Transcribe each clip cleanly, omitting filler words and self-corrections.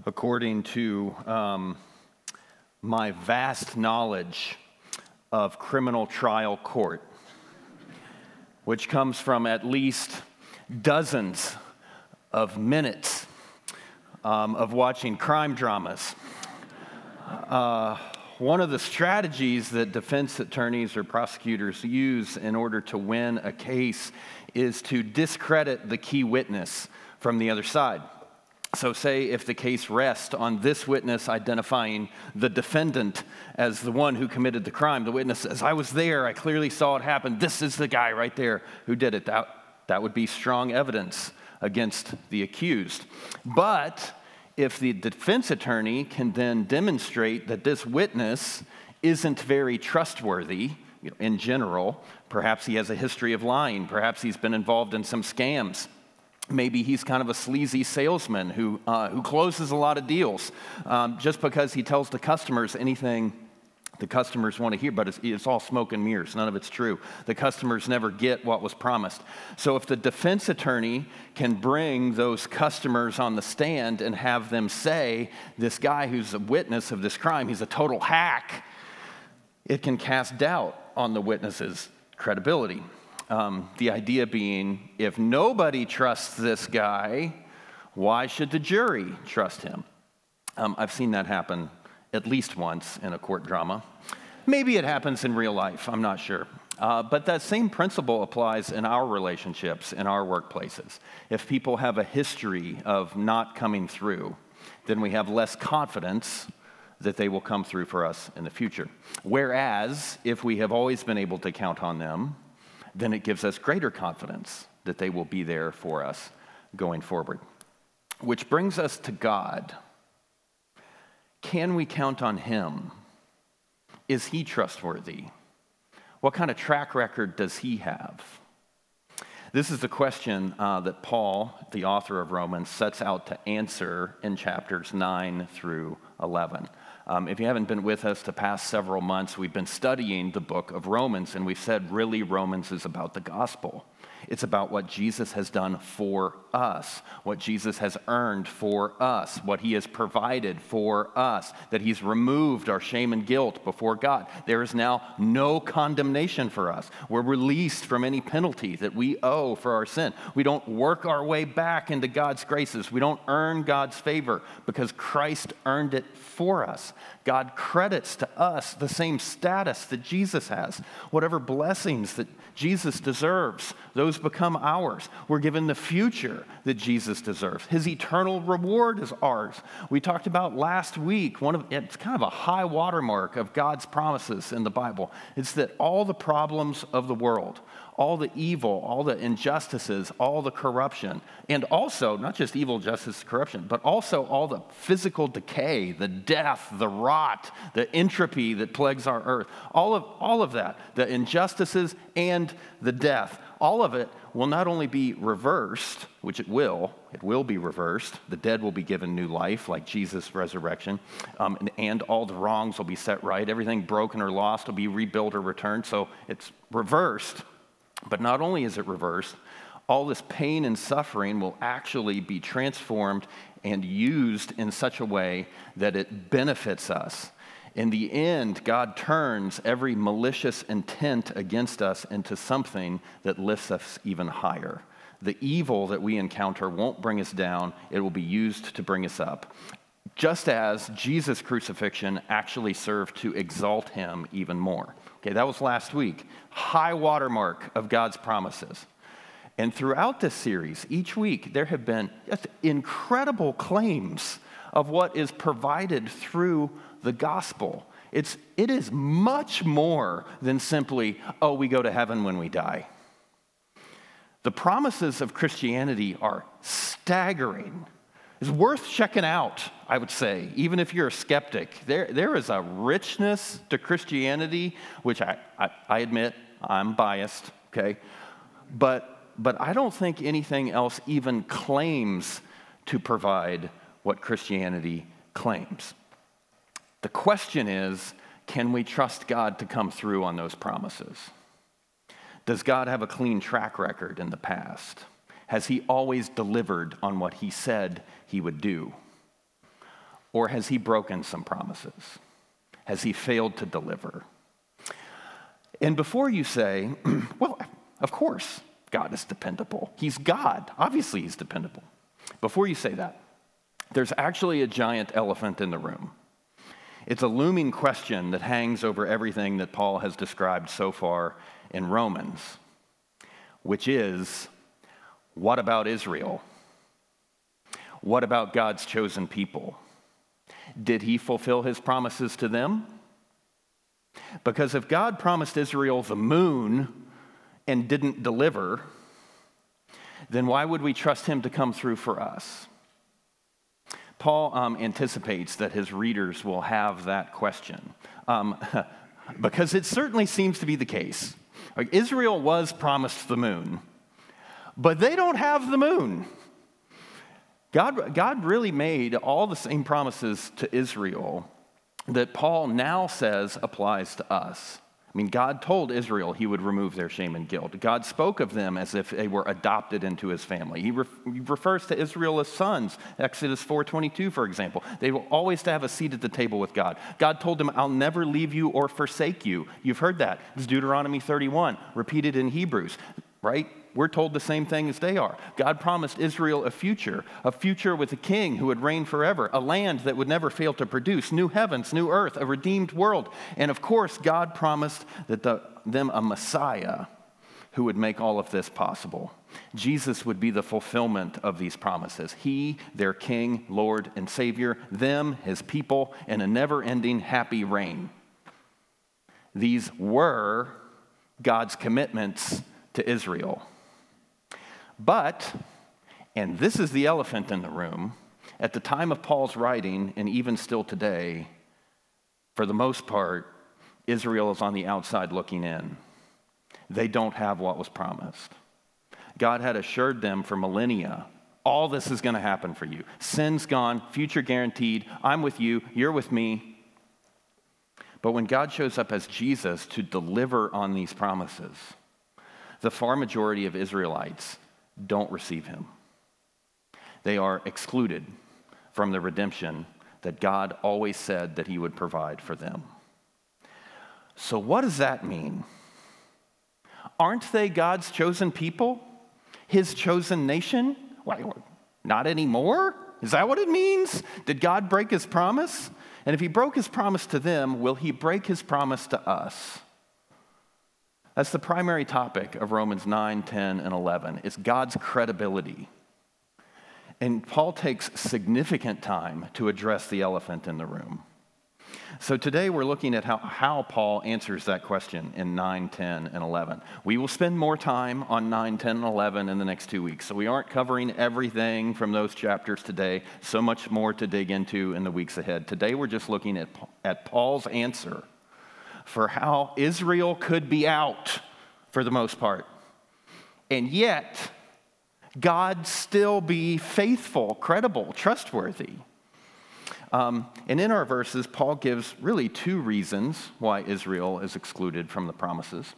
according to my vast knowledge of criminal trial court, which comes from at least dozens of minutes of watching crime dramas. One of the strategies that defense attorneys or prosecutors use in order to win a case is to discredit the key witness from the other side. So say if the case rests on this witness identifying the defendant as the one who committed the crime, the witness says, "I was there, I clearly saw it happen, this is the guy right there who did it." That would be strong evidence against the accused. But if the defense attorney can then demonstrate that this witness isn't very trustworthy, in general, perhaps he has a history of lying, perhaps he's been involved in some scams, maybe he's kind of a sleazy salesman who closes a lot of deals just because he tells the customers anything the customers want to hear, but it's all smoke and mirrors. None of it's true. The customers never get what was promised. So if the defense attorney can bring those customers on the stand and have them say, this guy who's a witness of this crime, he's a total hack, it can cast doubt on the witness's credibility. The idea being, if nobody trusts this guy, why should the jury trust him? I've seen that happen at least once in a court drama. Maybe it happens in real life, I'm not sure. But that same principle applies in our relationships, in our workplaces. If people have a history of not coming through, then we have less confidence that they will come through for us in the future. Whereas, if we have always been able to count on them, then it gives us greater confidence that they will be there for us going forward. Which brings us to God. Can we count on Him? Is He trustworthy? What kind of track record does He have? This is the question that Paul, the author of Romans, sets out to answer in chapters 9 through 11. If you haven't been with us the past several months, we've been studying the book of Romans, and we've said really Romans is about the gospel. It's about what Jesus has done for us, what Jesus has earned for us, what He has provided for us, that He's removed our shame and guilt before God. There is now no condemnation for us. We're released from any penalty that we owe for our sin. We don't work our way back into God's graces. We don't earn God's favor because Christ earned it for us. God credits to us the same status that Jesus has. Whatever blessings that Jesus deserves, those become ours. We're given the future that Jesus deserves. His eternal reward is ours. We talked about last week, it's kind of a high watermark of God's promises in the Bible. It's that all the problems of the world, all the evil, all the injustices, all the corruption, and also, not just evil, justice, corruption, but also all the physical decay, the death, the rot, the entropy that plagues our earth, all of that, the injustices and the death, all of it will not only be reversed, which it will be reversed. The dead will be given new life, like Jesus' resurrection, and all the wrongs will be set right. Everything broken or lost will be rebuilt or returned, so it's reversed. But not only is it reversed, all this pain and suffering will actually be transformed and used in such a way that it benefits us. In the end, God turns every malicious intent against us into something that lifts us even higher. The evil that we encounter won't bring us down, it will be used to bring us up. Just as Jesus' crucifixion actually served to exalt Him even more. Okay, that was last week. High watermark of God's promises. And throughout this series, each week, there have been just incredible claims of what is provided through the gospel. It is much more than simply, we go to heaven when we die. The promises of Christianity are staggering. It's worth checking out, I would say, even if you're a skeptic. There is a richness to Christianity, which I admit I'm biased, okay? But I don't think anything else even claims to provide what Christianity claims. The question is, can we trust God to come through on those promises? Does God have a clean track record in the past? Has He always delivered on what He said He would do? Or has he broken some promises? Has he failed to deliver? And before you say, well, of course, God is dependable. He's God. Obviously, he's dependable. Before you say that, there's actually a giant elephant in the room. It's a looming question that hangs over everything that Paul has described so far in Romans, which is, what about Israel? What about God's chosen people? Did he fulfill his promises to them? Because if God promised Israel the moon and didn't deliver, then why would we trust him to come through for us? Paul anticipates that his readers will have that question, because it certainly seems to be the case. Like, Israel was promised the moon, but they don't have the moon. God really made all the same promises to Israel that Paul now says applies to us. I mean, God told Israel he would remove their shame and guilt. God spoke of them as if they were adopted into his family. He refers to Israel as sons. Exodus 4:22, for example. They will always have a seat at the table with God. God told them, I'll never leave you or forsake you. You've heard that. It's Deuteronomy 31, repeated in Hebrews, right? We're told the same thing as they are. God promised Israel a future with a king who would reign forever, a land that would never fail to produce, new heavens, new earth, a redeemed world. And of course, God promised them a Messiah who would make all of this possible. Jesus would be the fulfillment of these promises. He, their King, Lord, and Savior, them, his people, in a never-ending happy reign. These were God's commitments to Israel. But, and this is the elephant in the room, at the time of Paul's writing, and even still today, for the most part, Israel is on the outside looking in. They don't have what was promised. God had assured them for millennia, all this is going to happen for you. Sin's gone, future guaranteed, I'm with you, you're with me. But when God shows up as Jesus to deliver on these promises, the far majority of Israelites don't receive him. They are excluded from the redemption that God always said that he would provide for them. So what does that mean? Aren't they God's chosen people? His chosen nation? Why, not anymore? Is that what it means? Did God break his promise? And if he broke his promise to them, will he break his promise to us? That's the primary topic of Romans 9, 10, and 11. It's God's credibility. And Paul takes significant time to address the elephant in the room. So today we're looking at how Paul answers that question in 9, 10, and 11. We will spend more time on 9, 10, and 11 in the next 2 weeks. So we aren't covering everything from those chapters today. So much more to dig into in the weeks ahead. Today we're just looking at Paul's answer for how Israel could be out for the most part, and yet God still be faithful, credible, trustworthy. And in our verses, Paul gives really two reasons why Israel is excluded from the promises.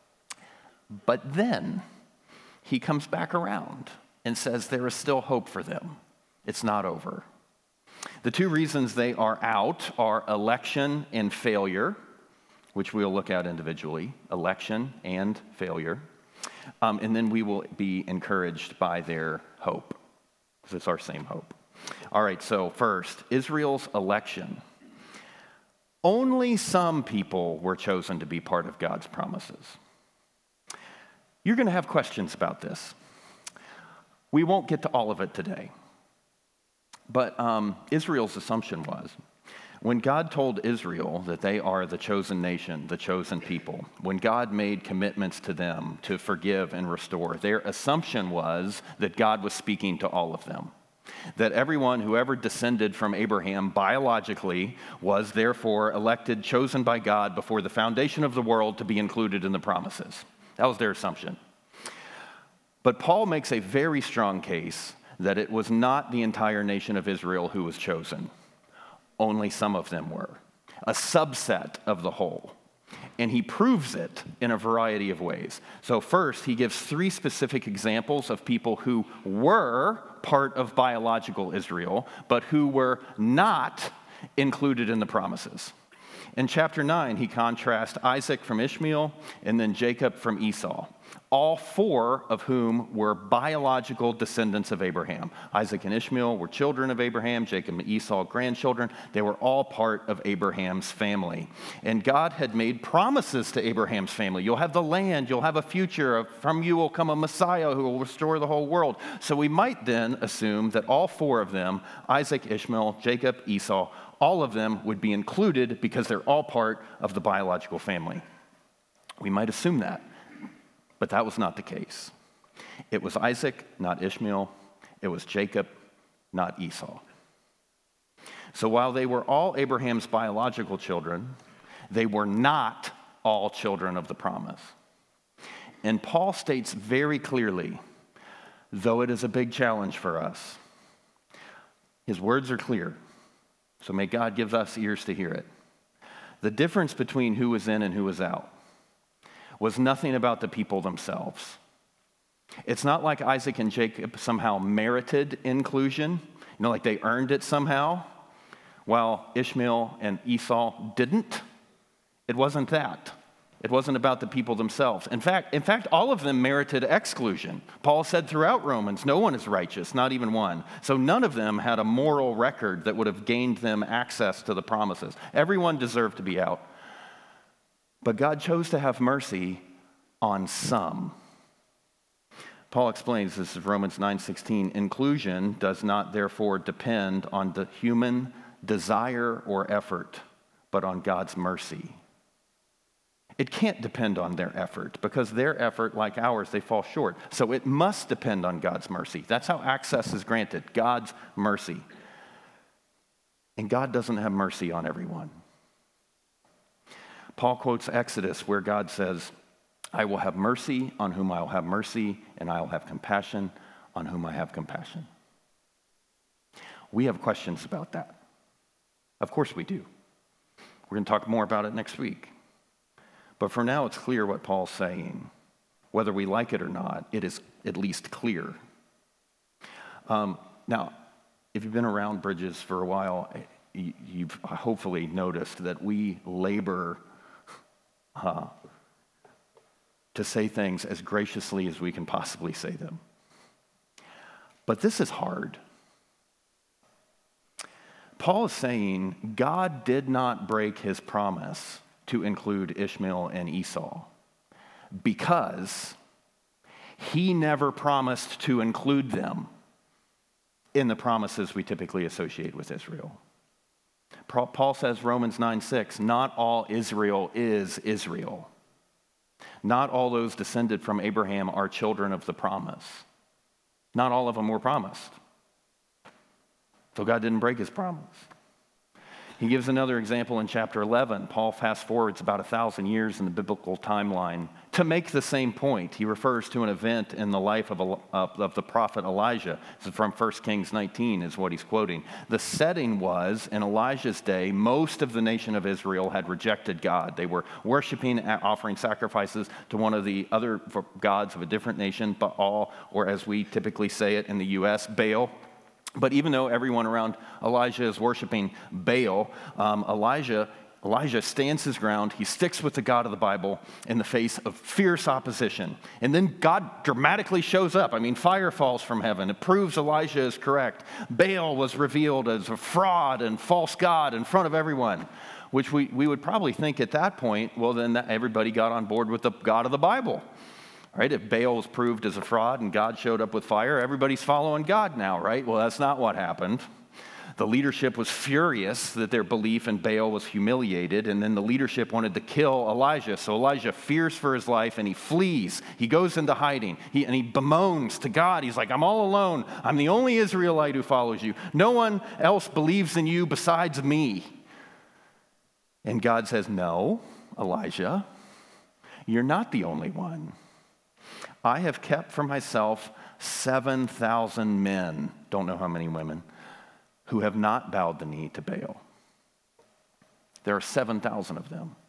But then he comes back around and says there is still hope for them. It's not over. The two reasons they are out are election and failure, which we'll look at individually, election and failure. And then we will be encouraged by their hope, because it's our same hope. All right, so first, Israel's election. Only some people were chosen to be part of God's promises. You're going to have questions about this. We won't get to all of it today. But Israel's assumption was, when God told Israel that they are the chosen nation, the chosen people, when God made commitments to them to forgive and restore, their assumption was that God was speaking to all of them. That everyone who ever descended from Abraham biologically was therefore elected, chosen by God before the foundation of the world to be included in the promises. That was their assumption. But Paul makes a very strong case that it was not the entire nation of Israel who was chosen. Only some of them were, a subset of the whole. And he proves it in a variety of ways. So first, he gives 3 specific examples of people who were part of biological Israel, but who were not included in the promises. In chapter 9, he contrasts Isaac from Ishmael and then Jacob from Esau, all 4 of whom were biological descendants of Abraham. Isaac and Ishmael were children of Abraham, Jacob and Esau grandchildren. They were all part of Abraham's family. And God had made promises to Abraham's family. You'll have the land, you'll have a future, from you will come a Messiah who will restore the whole world. So we might then assume that all 4 of them, Isaac, Ishmael, Jacob, Esau, all of them would be included because they're all part of the biological family. We might assume that, but that was not the case. It was Isaac, not Ishmael. It was Jacob, not Esau. So while they were all Abraham's biological children, they were not all children of the promise. And Paul states very clearly, though it is a big challenge for us, his words are clear. So may God give us ears to hear it. The difference between who was in and who was out was nothing about the people themselves. It's not like Isaac and Jacob somehow merited inclusion, like they earned it somehow, while Ishmael and Esau didn't. It wasn't that. It wasn't about the people themselves. In fact, all of them merited exclusion. Paul said throughout Romans, no one is righteous, not even one. So none of them had a moral record that would have gained them access to the promises. Everyone deserved to be out. But God chose to have mercy on some. Paul explains, this is Romans 9:16, inclusion does not therefore depend on the human desire or effort, but on God's mercy. It can't depend on their effort because their effort, like ours, they fall short. So it must depend on God's mercy. That's how access is granted, God's mercy. And God doesn't have mercy on everyone. Paul quotes Exodus where God says, I will have mercy on whom I will have mercy, and I will have compassion on whom I have compassion. We have questions about that. Of course we do. We're going to talk more about it next week. But for now, it's clear what Paul's saying. Whether we like it or not, it is at least clear. Now, if you've been around Bridges for a while, you've hopefully noticed that we labor to say things as graciously as we can possibly say them. But this is hard. Paul is saying God did not break his promise to include Ishmael and Esau because he never promised to include them in the promises we typically associate with Israel. Paul says, Romans 9:6, not all Israel is Israel. Not all those descended from Abraham are children of the promise. Not all of them were promised. So God didn't break his promise. He gives another example in chapter 11. Paul fast forwards about 1,000 years in the biblical timeline to make the same point. He refers to an event in the life of the prophet Elijah. This is from 1 Kings 19 is what he's quoting. The setting was, in Elijah's day, most of the nation of Israel had rejected God. They were worshiping, offering sacrifices to one of the other gods of a different nation, Baal, or as we typically say it in the U.S., Baal. But even though everyone around Elijah is worshiping Baal, Elijah stands his ground. He sticks with the God of the Bible in the face of fierce opposition. And then God dramatically shows up. Fire falls from heaven. It proves Elijah is correct. Baal was revealed as a fraud and false god in front of everyone, which we would probably think at that point, well, then everybody got on board with the God of the Bible. Right? If Baal was proved as a fraud and God showed up with fire, everybody's following God now, right? Well, that's not what happened. The leadership was furious that their belief in Baal was humiliated, and then the leadership wanted to kill Elijah. So Elijah fears for his life, and he flees. He goes into hiding, and he bemoans to God. He's like, I'm all alone. I'm the only Israelite who follows you. No one else believes in you besides me. And God says, no, Elijah, you're not the only one. I have kept for myself 7,000 men, don't know how many women, who have not bowed the knee to Baal. There are 7,000 of them.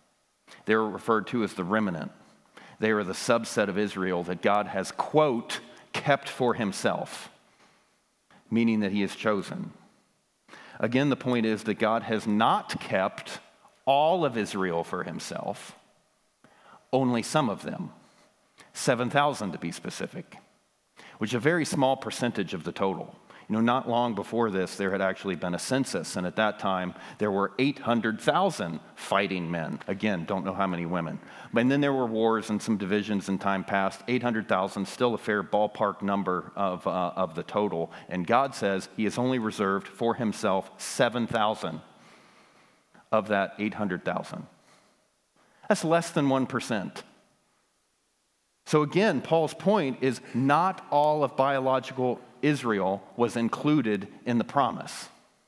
They were referred to as the remnant. They were the subset of Israel that God has, quote, kept for himself, meaning that he has chosen. Again, the point is that God has not kept all of Israel for himself, only some of them, 7,000 to be specific, which is a very small percentage of the total. Not long before this, there had actually been a census, and at that time, there were 800,000 fighting men. Again, don't know how many women. And then there were wars and some divisions in time past. 800,000, still a fair ballpark number of the total. And God says he has only reserved for himself 7,000 of that 800,000. That's less than 1%. So again, Paul's point is not all of biological Israel was included in the promise.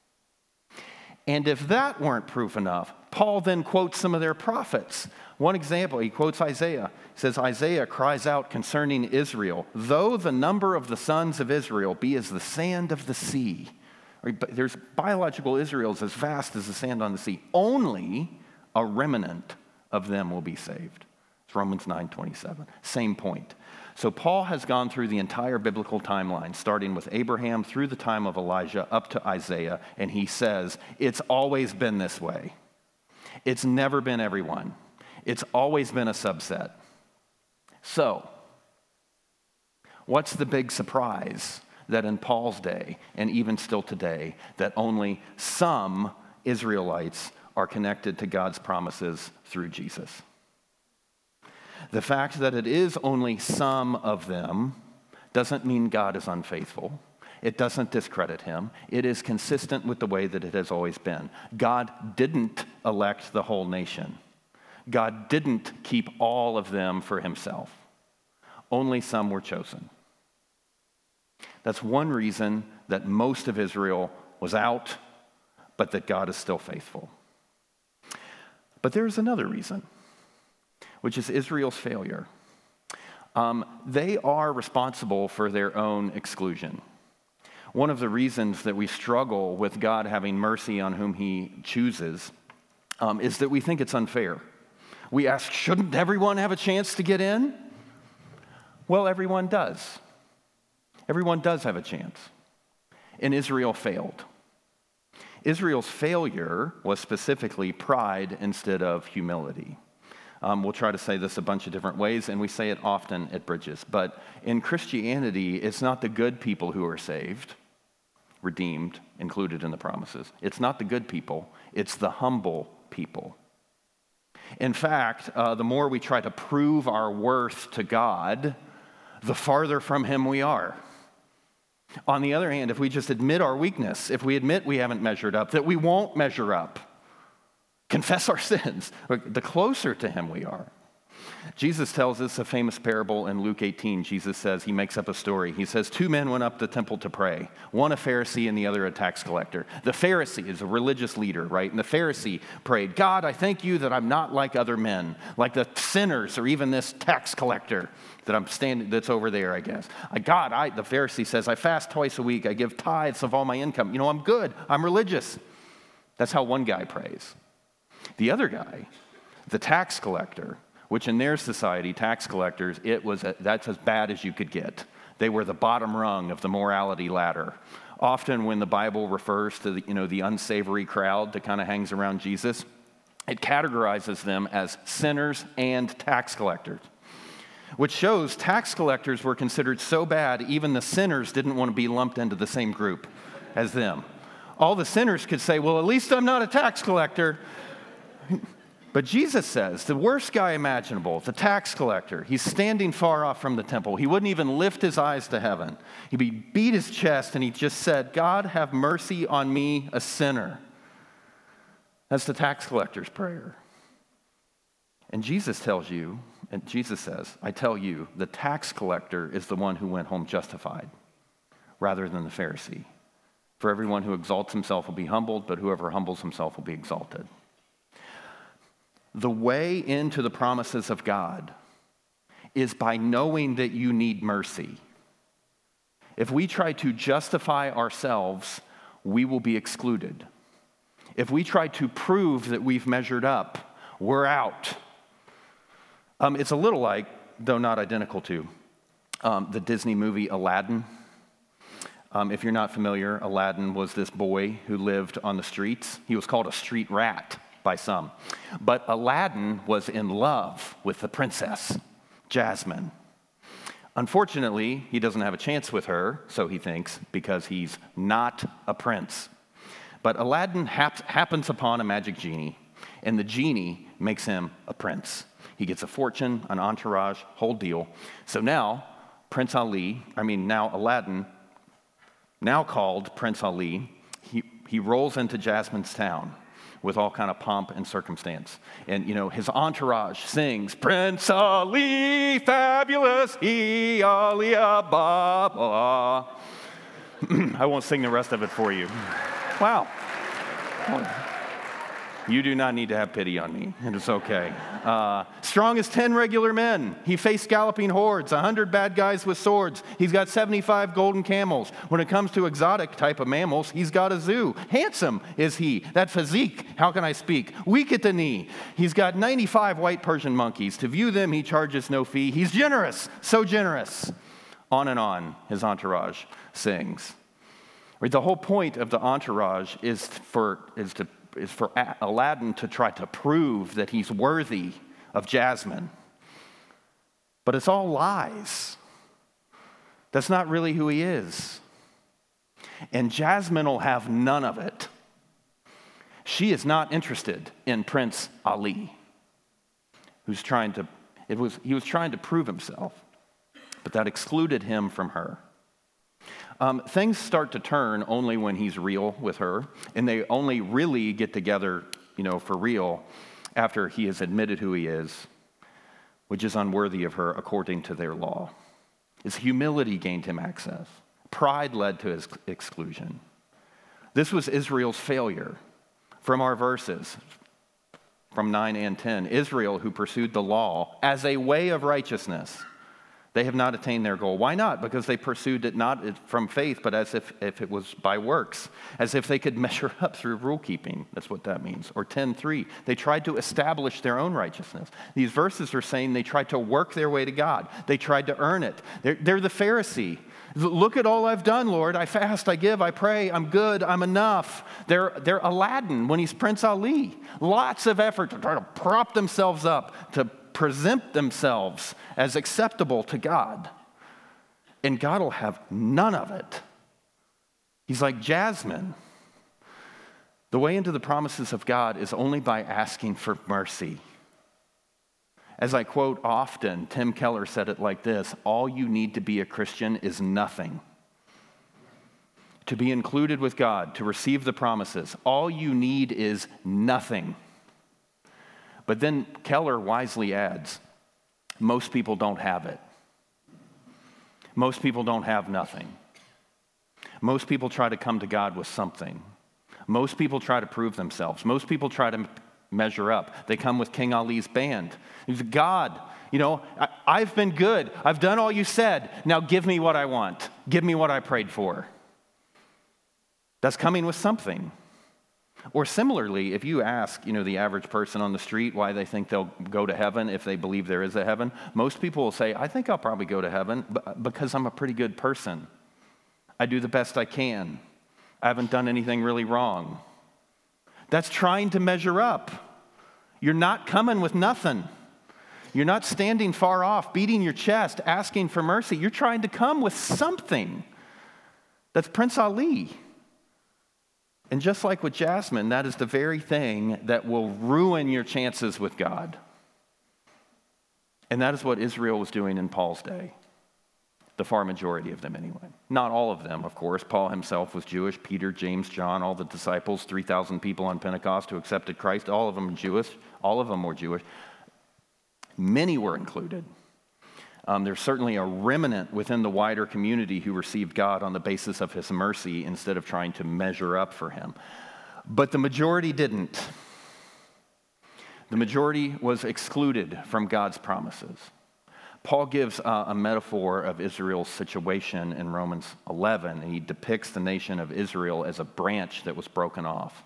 And if that weren't proof enough, Paul then quotes some of their prophets. One example, he quotes Isaiah. He says, Isaiah cries out concerning Israel, though the number of the sons of Israel be as the sand of the sea. There's biological Israel's as vast as the sand on the sea. Only a remnant of them will be saved. It's Romans 9:27. Same point. So Paul has gone through the entire biblical timeline, starting with Abraham through the time of Elijah up to Isaiah, and he says, it's always been this way. It's never been everyone. It's always been a subset. So, what's the big surprise that in Paul's day, and even still today, that only some Israelites are connected to God's promises through Jesus? The fact that it is only some of them doesn't mean God is unfaithful. It doesn't discredit him. It is consistent with the way that it has always been. God didn't elect the whole nation. God didn't keep all of them for himself. Only some were chosen. That's one reason that most of Israel was out, but that God is still faithful. But there's another reason, which is Israel's failure. They are responsible for their own exclusion. One of the reasons that we struggle with God having mercy on whom he chooses is that we think it's unfair. We ask, shouldn't everyone have a chance to get in? Well, everyone does. Everyone does have a chance. And Israel failed. Israel's failure was specifically pride instead of humility. We'll try to say this a bunch of different ways, and we say it often at Bridges. But in Christianity, it's not the good people who are saved, redeemed, included in the promises. It's not the good people. It's the humble people. In fact, the more we try to prove our worth to God, the farther from him we are. On the other hand, if we just admit our weakness, if we admit we haven't measured up, that we won't measure up, confess our sins, the closer to him we are. Jesus tells us a famous parable in Luke 18. Jesus says, he makes up a story. He says, 2 men went up to the temple to pray, one a Pharisee and the other a tax collector. The Pharisee is a religious leader, right? And the Pharisee prayed, God, I thank you that I'm not like other men, like the sinners or even this tax collector that's over there, I guess. The Pharisee says, I fast twice a week. I give tithes of all my income. I'm good. I'm religious. That's how one guy prays. The other guy, the tax collector, which in their society, tax collectors, that's as bad as you could get. They were the bottom rung of the morality ladder. Often when the Bible refers to the unsavory crowd that kind of hangs around Jesus, it categorizes them as sinners and tax collectors, which shows tax collectors were considered so bad, even the sinners didn't want to be lumped into the same group as them. All the sinners could say, well, at least I'm not a tax collector. But Jesus says, the worst guy imaginable, the tax collector, he's standing far off from the temple. He wouldn't even lift his eyes to heaven. He beat his chest and he just said, God, have mercy on me, a sinner. That's the tax collector's prayer. And Jesus says, I tell you, the tax collector is the one who went home justified rather than the Pharisee. For everyone who exalts himself will be humbled, but whoever humbles himself will be exalted. The way into the promises of God is by knowing that you need mercy. If we try to justify ourselves, we will be excluded. If we try to prove that we've measured up, we're out. It's a little like, though not identical to, the Disney movie Aladdin. If you're not familiar, Aladdin was this boy who lived on the streets. He was called a street rat by some. But Aladdin was in love with the princess, Jasmine. Unfortunately, he doesn't have a chance with her, so he thinks, because he's not a prince. But Aladdin happens upon a magic genie, and the genie makes him a prince. He gets a fortune, an entourage, whole deal. So now, Aladdin, now called Prince Ali, he rolls into Jasmine's town with all kind of pomp and circumstance. And, his entourage sings, "Prince Ali, fabulous, he, Ali Ababa." I won't sing the rest of it for you. Wow. You do not need to have pity on me. It is okay. Strong as 10 regular men. He faced galloping hordes, 100 bad guys with swords. He's got 75 golden camels. When it comes to exotic type of mammals, he's got a zoo. Handsome is he. That physique, how can I speak? Weak at the knee. He's got 95 white Persian monkeys. To view them, he charges no fee. He's generous, so generous. On and on, his entourage sings. The whole point of the entourage is for Aladdin to try to prove that he's worthy of Jasmine. But it's all lies. That's not really who he is. And Jasmine will have none of it. She is not interested in Prince Ali, he was trying to prove himself, but that excluded him from her. Things start to turn only when he's real with her, and they only really get together, for real, after he has admitted who he is, which is unworthy of her according to their law. His humility gained him access. Pride led to his exclusion. This was Israel's failure. From our verses, from 9 and 10, Israel, who pursued the law as a way of righteousness, they have not attained their goal. Why not? Because they pursued it not from faith, but as if it was by works, as if they could measure up through rule keeping. That's what that means. Or 10:3, they tried to establish their own righteousness. These verses are saying they tried to work their way to God. They tried to earn it. They're the Pharisee. Look at all I've done, Lord. I fast, I give, I pray, I'm good, I'm enough. They're Aladdin when he's Prince Ali. Lots of effort to try to prop themselves up, to present themselves as acceptable to God. And God will have none of it. He's like Jasmine. The way into the promises of God is only by asking for mercy. As I quote often, Tim Keller said it like this: all you need to be a Christian is nothing. To be included with God, to receive the promises, all you need is nothing. But then Keller wisely adds, most people don't have it. Most people don't have nothing. Most people try to come to God with something. Most people try to prove themselves. Most people try to measure up. They come with King Ali's band. He's God, I've been good. I've done all you said. Now give me what I want. Give me what I prayed for. That's coming with something. Or similarly, if you ask, the average person on the street why they think they'll go to heaven if they believe there is a heaven, most people will say, I think I'll probably go to heaven because I'm a pretty good person. I do the best I can. I haven't done anything really wrong. That's trying to measure up. You're not coming with nothing. You're not standing far off, beating your chest, asking for mercy. You're trying to come with something. That's Prince Ali. And just like with Jasmine, that is the very thing that will ruin your chances with God. And that is what Israel was doing in Paul's day. The far majority of them anyway. Not all of them, of course. Paul himself was Jewish. Peter, James, John, all the disciples, 3,000 people on Pentecost who accepted Christ, all of them were Jewish. All of them were Jewish. Many were included. There's certainly a remnant within the wider community who received God on the basis of his mercy instead of trying to measure up for him. But the majority didn't. The majority was excluded from God's promises. Paul gives a metaphor of Israel's situation in Romans 11, and he depicts the nation of Israel as a branch that was broken off.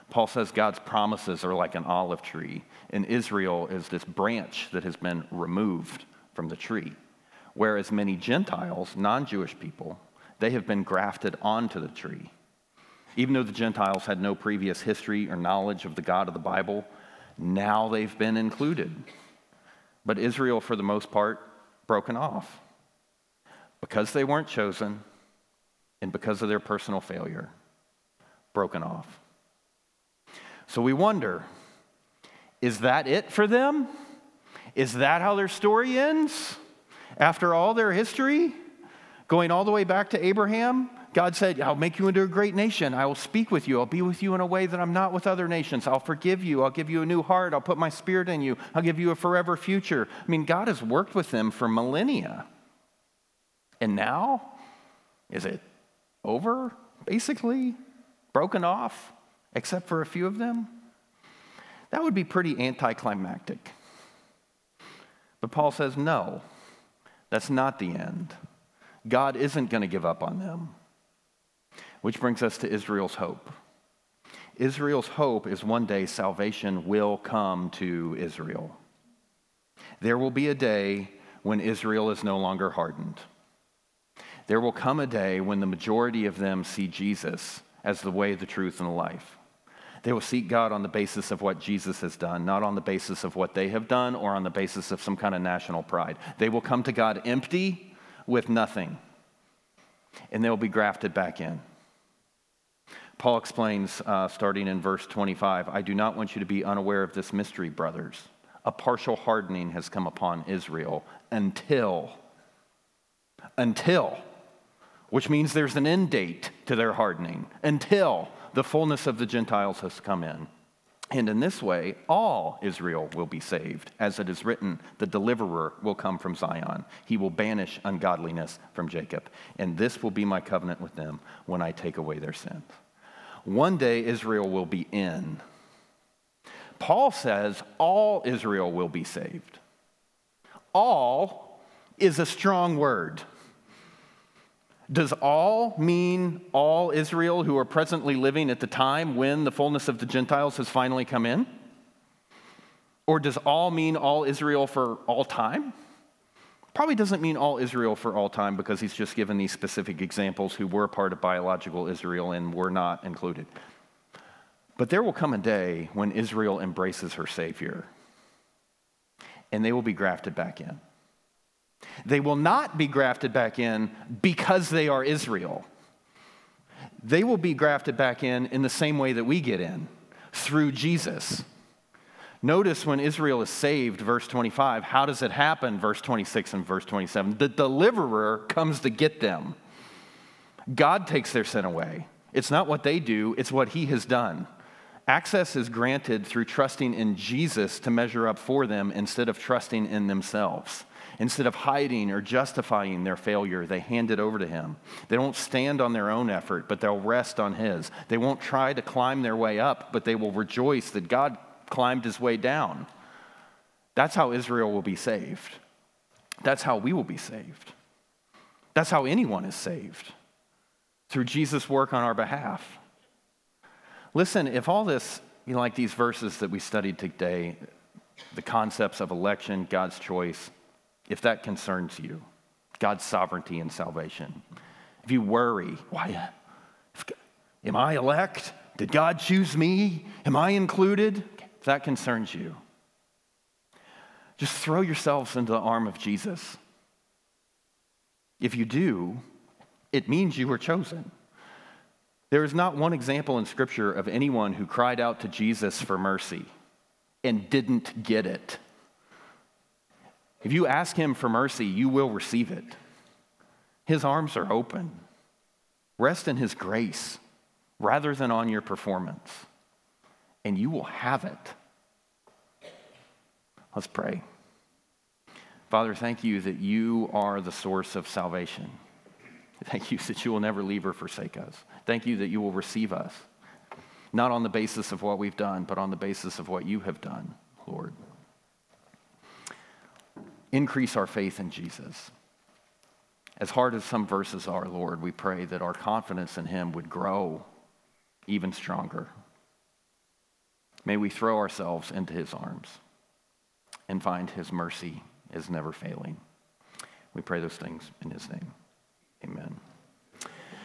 Paul says God's promises are like an olive tree, and Israel is this branch that has been removed from the tree. Whereas many Gentiles, non-Jewish people, they have been grafted onto the tree. Even though the Gentiles had no previous history or knowledge of the God of the Bible, now they've been included. But Israel, for the most part, broken off because they weren't chosen and because of their personal failure, broken off. So we wonder, is that it for them? Is that how their story ends? After all their history, going all the way back to Abraham, God said, I'll make you into a great nation. I will speak with you. I'll be with you in a way that I'm not with other nations. I'll forgive you. I'll give you a new heart. I'll put my spirit in you. I'll give you a forever future. I mean, God has worked with them for millennia. And now, is it over, basically? Broken off, except for a few of them? That would be pretty anticlimactic. But Paul says, no, that's not the end. God isn't going to give up on them. Which brings us to Israel's hope. Israel's hope is one day salvation will come to Israel. There will be a day when Israel is no longer hardened. There will come a day when the majority of them see Jesus as the way, the truth, and the life. They will seek God on the basis of what Jesus has done, not on the basis of what they have done or on the basis of some kind of national pride. They will come to God empty with nothing, and they will be grafted back in. Paul explains, starting in verse 25, I do not want you to be unaware of this mystery, brothers. A partial hardening has come upon Israel until, which means there's an end date to their hardening, until the fullness of the Gentiles has come in. And in this way, all Israel will be saved. As it is written, the deliverer will come from Zion. He will banish ungodliness from Jacob. And this will be my covenant with them when I take away their sins. One day Israel will be in. Paul says all Israel will be saved. All is a strong word. Does all mean all Israel who are presently living at the time when the fullness of the Gentiles has finally come in? Or does all mean all Israel for all time? Probably doesn't mean all Israel for all time because he's just given these specific examples who were part of biological Israel and were not included. But there will come a day when Israel embraces her Savior, and they will be grafted back in. They will not be grafted back in because they are Israel. They will be grafted back in the same way that we get in, through Jesus. Notice when Israel is saved, verse 25, how does it happen? Verse 26 and verse 27. The deliverer comes to get them. God takes their sin away. It's not what they do, it's what he has done. Access is granted through trusting in Jesus to measure up for them instead of trusting in themselves. Instead of hiding or justifying their failure, they hand it over to him. They don't stand on their own effort, but they'll rest on his. They won't try to climb their way up, but they will rejoice that God climbed his way down. That's how Israel will be saved. That's how we will be saved. That's how anyone is saved, through Jesus' work on our behalf. Listen, if all this, like these verses that we studied today, the concepts of election, God's choice, if that concerns you, God's sovereignty and salvation, if you worry, why, am I elect? Did God choose me? Am I included? If that concerns you, just throw yourselves into the arm of Jesus. If you do, it means you were chosen. There is not one example in Scripture of anyone who cried out to Jesus for mercy and didn't get it. If you ask him for mercy, you will receive it. His arms are open. Rest in his grace rather than on your performance, and you will have it. Let's pray. Father, thank you that you are the source of salvation. Thank you that you will never leave or forsake us. Thank you that you will receive us, not on the basis of what we've done, but on the basis of what you have done, Lord. Increase our faith in Jesus. As hard as some verses are, Lord, we pray that our confidence in him would grow even stronger. May we throw ourselves into his arms and find his mercy is never failing. We pray those things in his name.